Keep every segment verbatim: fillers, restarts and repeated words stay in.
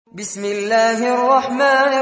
بسم الله الرحمن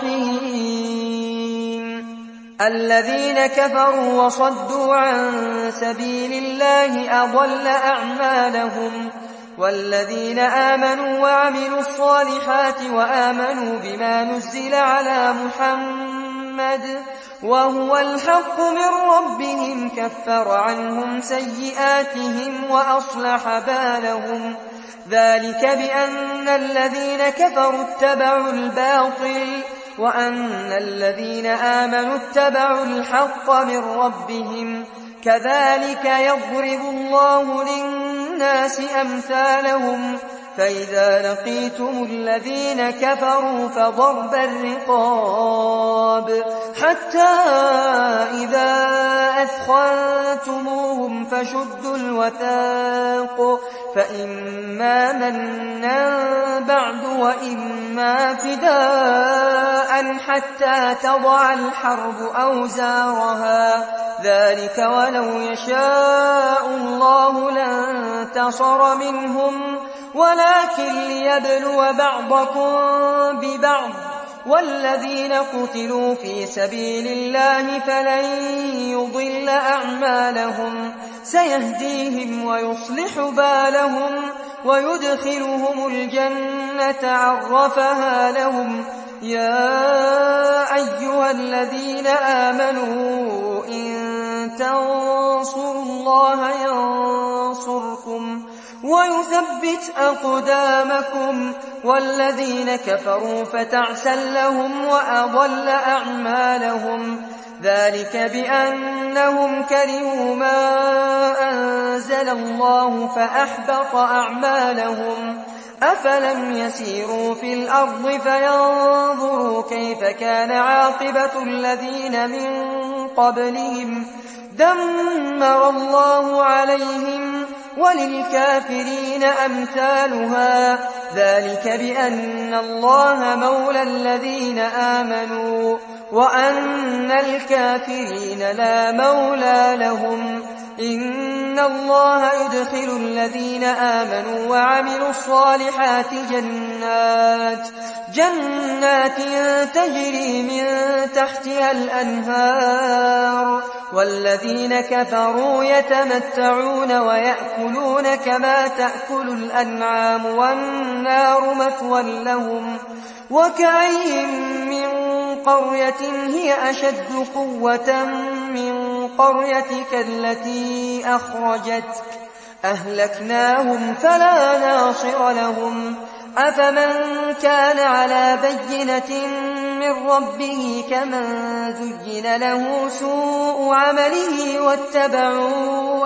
الرحيم الذين كفروا وصدوا عن سبيل الله أضل أعمالهم والذين آمنوا وعملوا الصالحات وآمنوا بما نزل على محمد وهو الحق من ربهم كفر عنهم سيئاتهم وأصلح بالهم ذلك بأن الذين كفروا اتبعوا الباطل وأن الذين آمنوا اتبعوا الحق من ربهم كذلك يضرب الله للناس أمثالهم فإذا لقيتم الذين كفروا فضرب الرقاب حتى إذا أثخنتموهم فشدوا الوثاق فإما منا بعد وإما فداء حتى تضع الحرب أوزارها ذلك ولو يشاء الله لانتصر منهم ولكن ليبلو بعضكم ببعض والذين قتلوا في سبيل الله فلن يضل أعمالهم سيهديهم ويصلح بالهم ويدخلهم الجنة عرفها لهم يا أيها الذين آمنوا إن تنصروا الله ينصركم ويثبت أقدامكم والذين كفروا فتعسا لهم وأضل أعمالهم ذلك بأنهم كرهوا ما أنزل الله فأحبط أعمالهم أفلم يسيروا في الأرض فينظروا كيف كان عاقبة الذين من قبلهم دمر الله عليهم وللكافرين أمثالها ذلك بأن الله مولى الذين آمنوا وأن الكافرين لا مولى لهم إن الله يدخل الذين آمنوا وعملوا الصالحات جنات جنات تجري من تحتها الأنهار والذين كفروا يتمتعون ويأكلون كما تأكل الأنعام والنار مثوى لهم وكأين من قرية هي أشد قوة من قريتك التي أخرجتك أهلكناهم فلا ناصر لهم أفمن كان على بينة من ربه كمن زين له سوء عمله واتبعوا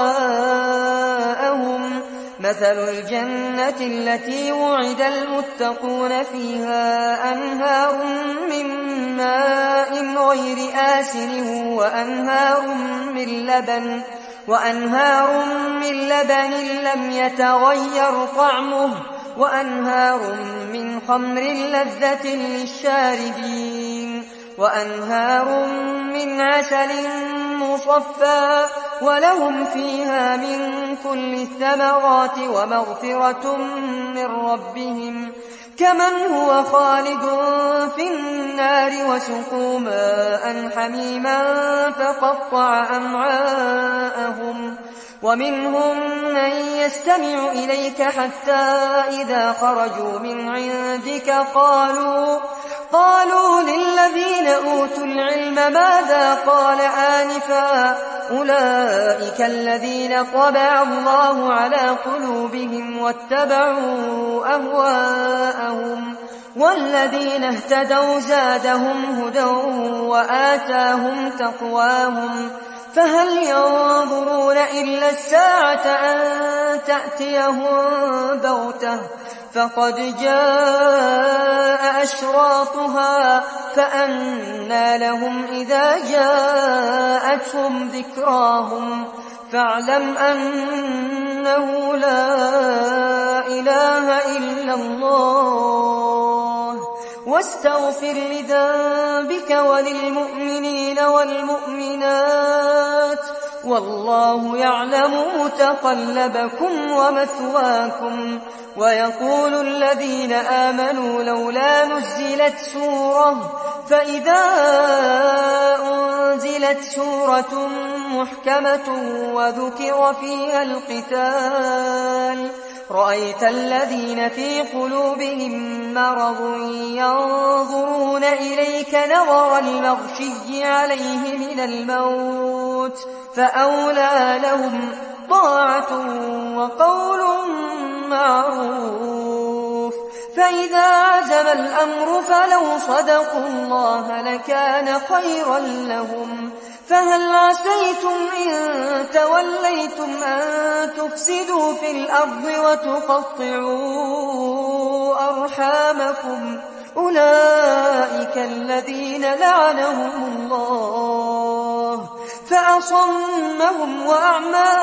أهواءهم مثل الجنة التي وعد المتقون فيها أنهار من ماء غير آسن وأنهار من لبن وأنهار من لبن لم يتغير طعمه وأنهار من خمر لذة للشاربين وأنهار من عسل مصفى ولهم فيها من كل الثمرات ومغفرة من ربهم كمن هو خالد في النار وسقوا ماء حميما فقطع أمعاءهم ومنهم من يستمع إليك حتى إذا خرجوا من عندك قالوا قالوا للذين أوتوا العلم ماذا قال آنفا أولئك الذين طبع الله على قلوبهم واتبعوا أهواءهم والذين اهتدوا زادهم هدى وآتاهم تقواهم فهل ينظرون إلا الساعة أن تأتيهم بغتة فقد جاء أشراطها فأنى لهم إذا جاءتهم ذكراهم فاعلم أنه لا إله إلا الله واستغفر لذنبك وللمؤمنين والمؤمنات والله يعلم متقلبكم ومثواكم ويقول الذين آمنوا لولا نزلت سورة فإذا أنزلت سورة محكمة وذكر فيها القتال رأيت الذين في قلوبهم مرض ينظرون إليك نظر المغشي عليه من الموت فأولى لهم طاعة وقول معروف فإذا عزم الأمر فلو صدقوا الله لكان خيرا لهم فهل عسيتم إن توليتم أن تفسدوا في الأرض وتقطعوا أرحامكم أولئك الذين لعنهم الله فأصمهم وأعمى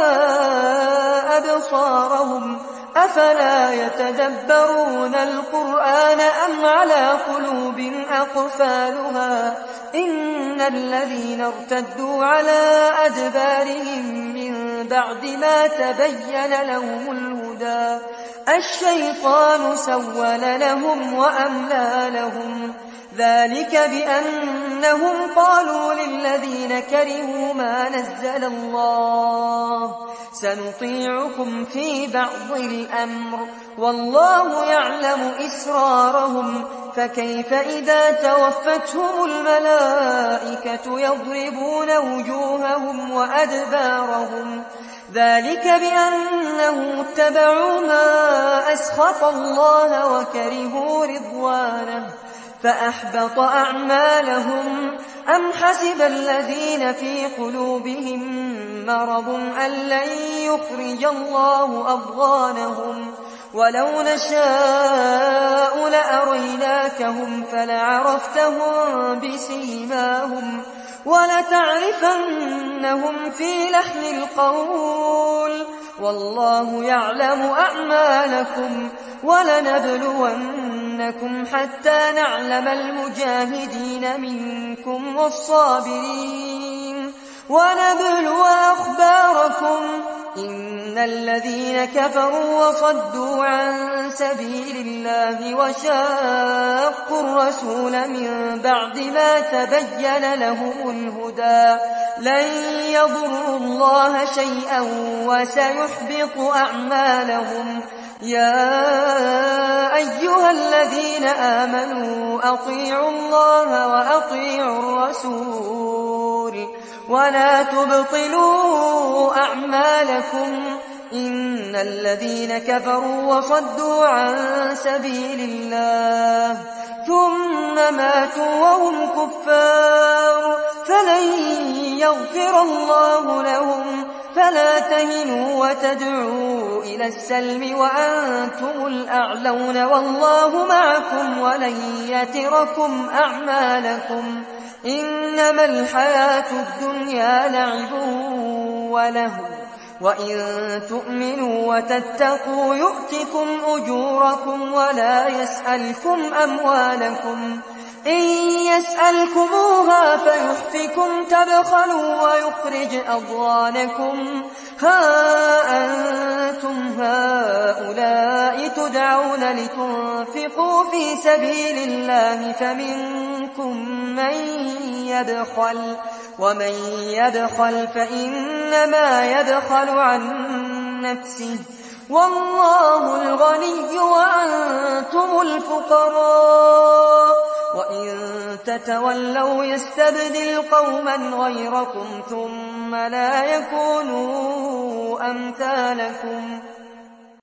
أبصارهم أفلا يتدبرون القرآن أم على قلوب أقفالها إن الذين ارتدوا على أدبارهم من بعد ما تبين لهم الهدى الشيطان سول لهم وأملى لهم ذلك بأنهم قالوا للذين كرهوا ما نزل الله سنطيعكم في بعض الأمر والله يعلم إسرارهم فكيف إذا توفتهم الملائكة يضربون وجوههم وأدبارهم ذلك بأنهم اتبعوا ما أسخط الله وكرهوا رضوانه فأحبط أعمالهم أم حسب الذين في قلوبهم مرض أن لن يخرج الله أضغانهم ولو نشاء لأريناكهم فلعرفتهم بسيماهم ولتعرفنهم في لحن القول والله يعلم أعمالكم ولنبلونكم حتى نعلم المجاهدين منكم والصابرين ونبلو أخباركم إن الذين كفروا وصدوا عن سبيل الله وشاقوا الرسول من بعد ما تبين لهم الهدى لن يضروا الله شيئا وسيحبط أعمالهم يا أيها الذين آمنوا أطيعوا الله وأطيعوا الرسول ولا تبطلوا أعمالكم إن الذين كفروا وصدوا عن سبيل الله ثم ماتوا وهم كفار فلن يغفر الله لهم فلا تهنوا وتدعوا إلى السلم وأنتم الأعلون والله معكم ولن يتركم أعمالكم إنما الحياة الدنيا لعب ولهو وإن تؤمنوا وتتقوا يؤتكم أجوركم ولا يسألكم أموالكم إن يسألكموها فيحفكم تبخلوا ويخرج أضغانكم ها أنتم هؤلاء تدعون لتنفقوا في سبيل الله فمنكم من يبخل ومن يبخل فإنما يبخل عن نفسه والله الغني وأنتم الفقراء وإن تتولوا يستبدل قوما غيركم ثم لا يكونوا أمثالكم